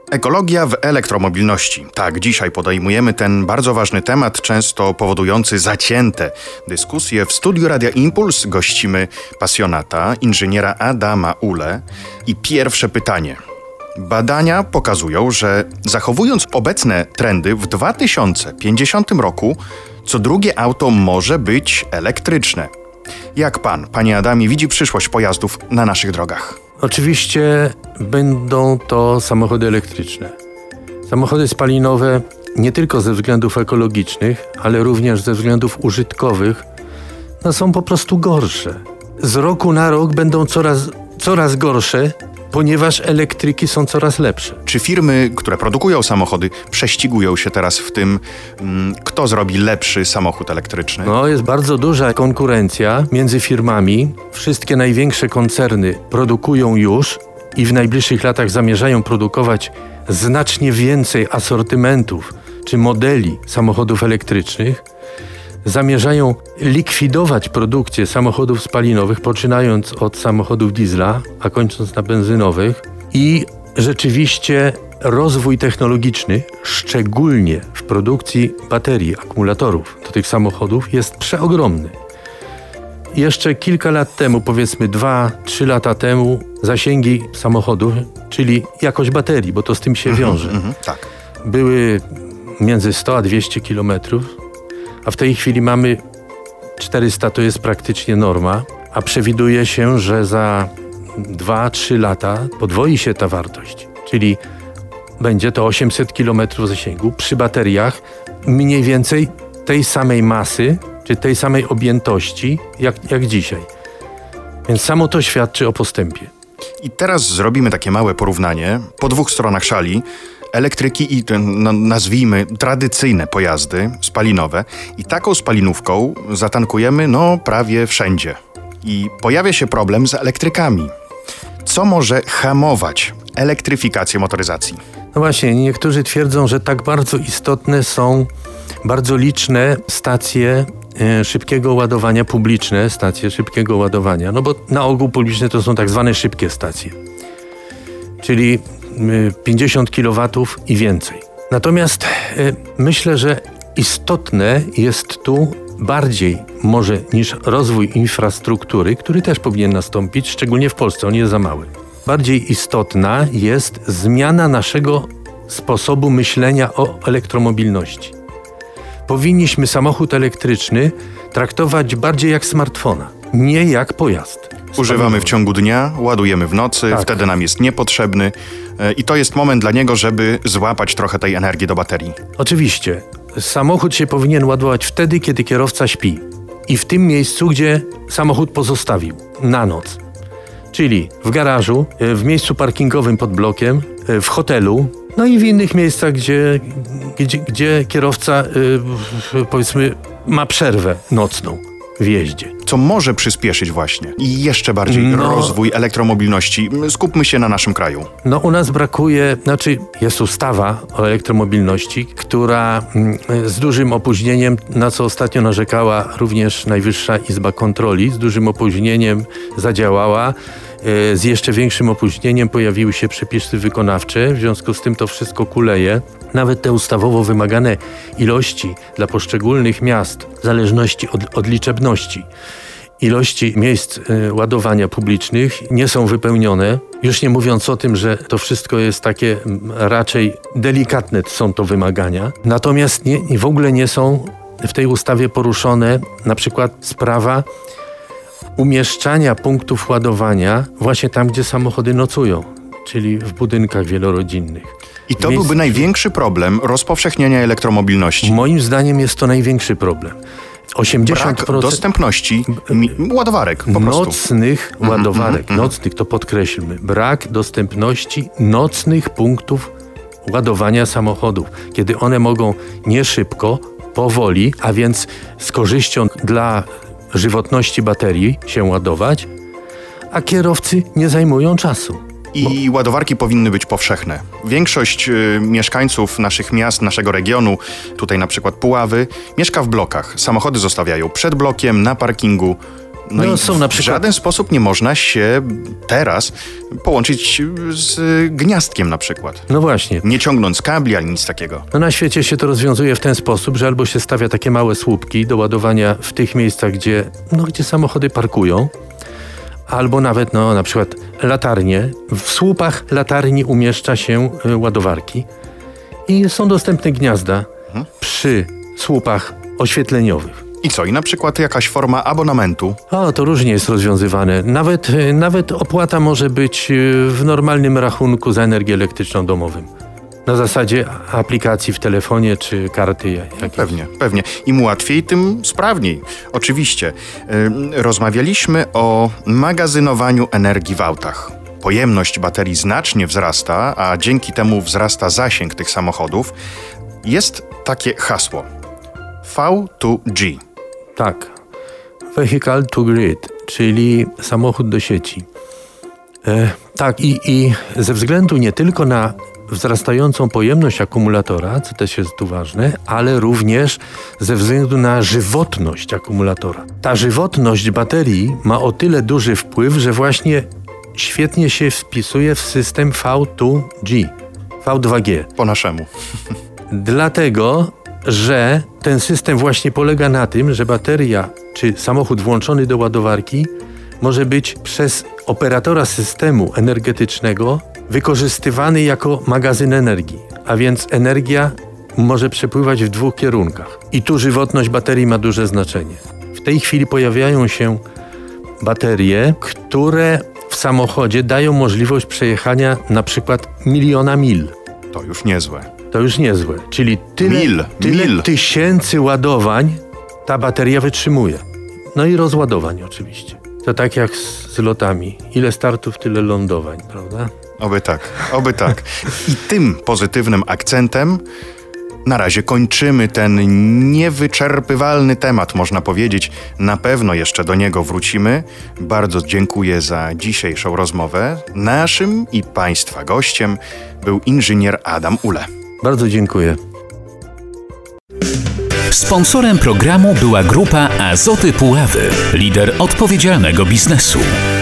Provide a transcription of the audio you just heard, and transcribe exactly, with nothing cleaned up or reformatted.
Ekologia w elektromobilności. Tak, dzisiaj podejmujemy ten bardzo ważny temat, często powodujący zacięte dyskusje. W studiu Radia Impuls gościmy pasjonata, inżyniera Adama Ule. I pierwsze pytanie. Badania pokazują, że zachowując obecne trendy, w dwa tysiące pięćdziesiątym roku co drugie auto może być elektryczne. Jak pan, panie Adamie, widzi przyszłość pojazdów na naszych drogach? Oczywiście będą to samochody elektryczne. Samochody spalinowe nie tylko ze względów ekologicznych, ale również ze względów użytkowych, no są po prostu gorsze. Z roku na rok będą coraz, coraz gorsze, ponieważ elektryki są coraz lepsze. Czy firmy, które produkują samochody, prześcigują się teraz w tym, kto zrobi lepszy samochód elektryczny? No, jest bardzo duża konkurencja między firmami. Wszystkie największe koncerny produkują już i w najbliższych latach zamierzają produkować znacznie więcej asortymentów czy modeli samochodów elektrycznych. Zamierzają likwidować produkcję samochodów spalinowych, poczynając od samochodów diesla, a kończąc na benzynowych. I rzeczywiście rozwój technologiczny, szczególnie w produkcji baterii, akumulatorów do tych samochodów, jest przeogromny. Jeszcze kilka lat temu, powiedzmy dwa, trzy lata temu, zasięgi samochodów, czyli jakość baterii, bo to z tym się wiąże, mm, mm, tak. były między sto a dwieście kilometrów. A w tej chwili mamy czterysta, to jest praktycznie norma, a przewiduje się, że za dwa trzy lata podwoi się ta wartość, czyli będzie to osiemset kilometrów zasięgu przy bateriach mniej więcej tej samej masy, czy tej samej objętości jak, jak dzisiaj. Więc samo to świadczy o postępie. I teraz zrobimy takie małe porównanie po dwóch stronach szali. Elektryki i no, nazwijmy tradycyjne pojazdy spalinowe i taką spalinówką zatankujemy no prawie wszędzie. I pojawia się problem z elektrykami. Co może hamować elektryfikację motoryzacji? No właśnie, niektórzy twierdzą, że tak bardzo istotne są bardzo liczne stacje e, szybkiego ładowania, publiczne stacje szybkiego ładowania, no bo na ogół publiczne to są tak zwane szybkie stacje, czyli pięćdziesiąt kilowatów i więcej. Natomiast y, myślę, że istotne jest tu bardziej może niż rozwój infrastruktury, który też powinien nastąpić, szczególnie w Polsce, on jest za mały. Bardziej istotna jest zmiana naszego sposobu myślenia o elektromobilności. Powinniśmy samochód elektryczny traktować bardziej jak smartfona, nie jak pojazd. Używamy w ciągu dnia, ładujemy w nocy, tak. Wtedy nam jest niepotrzebny i to jest moment dla niego, żeby złapać trochę tej energii do baterii. Oczywiście. Samochód się powinien ładować wtedy, kiedy kierowca śpi i w tym miejscu, gdzie samochód pozostawił na noc. Czyli w garażu, w miejscu parkingowym pod blokiem, w hotelu, no i w innych miejscach, gdzie, gdzie, gdzie kierowca powiedzmy ma przerwę nocną w jeździe. Co może przyspieszyć właśnie i jeszcze bardziej no, rozwój elektromobilności. Skupmy się na naszym kraju. No u nas brakuje, znaczy jest ustawa o elektromobilności, która z dużym opóźnieniem, na co ostatnio narzekała również Najwyższa Izba Kontroli, z dużym opóźnieniem zadziałała. Z jeszcze większym opóźnieniem pojawiły się przepisy wykonawcze, w związku z tym to wszystko kuleje. Nawet te ustawowo wymagane ilości dla poszczególnych miast, w zależności od, od liczebności, ilości miejsc y, ładowania publicznych nie są wypełnione. Już nie mówiąc o tym, że to wszystko jest takie m, raczej delikatne są to wymagania. Natomiast nie, w ogóle nie są w tej ustawie poruszone na przykład sprawa umieszczania punktów ładowania właśnie tam, gdzie samochody nocują, czyli w budynkach wielorodzinnych. I to byłby największy problem rozpowszechnienia elektromobilności. Moim zdaniem jest to największy problem. osiemdziesiąt procent Brak dostępności mi- ładowarek po prostu. Nocnych ładowarek, mm-hmm, nocnych, to podkreślmy. Brak dostępności nocnych punktów ładowania samochodów, kiedy one mogą nie szybko, powoli, a więc z korzyścią dla żywotności baterii się ładować, a kierowcy nie zajmują czasu. I ładowarki powinny być powszechne. Większość y, mieszkańców naszych miast, naszego regionu, tutaj na przykład Puławy, mieszka w blokach. Samochody zostawiają przed blokiem, na parkingu. No, No, i są na w przykład- żaden sposób nie można się teraz połączyć z gniazdkiem na przykład. No właśnie. Nie ciągnąc kabli, ani nic takiego. No na świecie się to rozwiązuje w ten sposób, że albo się stawia takie małe słupki do ładowania w tych miejscach, gdzie, no, gdzie samochody parkują, albo nawet, no, na przykład latarnie. W słupach latarni umieszcza się y, ładowarki i są dostępne gniazda Mhm. przy słupach oświetleniowych. I co? I na przykład jakaś forma abonamentu. O, to różnie jest rozwiązywane. Nawet, y, nawet opłata może być y, w normalnym rachunku za energię elektryczną domowym. Na zasadzie aplikacji w telefonie czy karty jakieś. Pewnie, pewnie. Im łatwiej, tym sprawniej. Oczywiście. Ym, Rozmawialiśmy o magazynowaniu energii w autach. Pojemność baterii znacznie wzrasta, a dzięki temu wzrasta zasięg tych samochodów. Jest takie hasło V to G. Tak. Vehicle to grid, czyli samochód do sieci. E, tak i, i ze względu nie tylko na wzrastającą pojemność akumulatora, co też jest tu ważne, ale również ze względu na żywotność akumulatora. Ta żywotność baterii ma o tyle duży wpływ, że właśnie świetnie się wpisuje w system V to G, V dwa G. Po naszemu. Dlatego, że ten system właśnie polega na tym, że bateria czy samochód włączony do ładowarki może być przez operatora systemu energetycznego wykorzystywany jako magazyn energii, a więc energia może przepływać w dwóch kierunkach. I tu żywotność baterii ma duże znaczenie. W tej chwili pojawiają się baterie, które w samochodzie dają możliwość przejechania na przykład miliona mil. To już niezłe. To już niezłe. Czyli tyle, Mil, tyle mil. tysięcy ładowań ta bateria wytrzymuje. No i rozładowań oczywiście. To tak jak z, z lotami. Ile startów, tyle lądowań, prawda? Oby tak, oby tak. I tym pozytywnym akcentem na razie kończymy ten niewyczerpywalny temat, można powiedzieć. Na pewno jeszcze do niego wrócimy. Bardzo dziękuję za dzisiejszą rozmowę. Naszym i Państwa gościem był inżynier Adam Ule. Bardzo dziękuję. Sponsorem programu była grupa Azoty Puławy, lider odpowiedzialnego biznesu.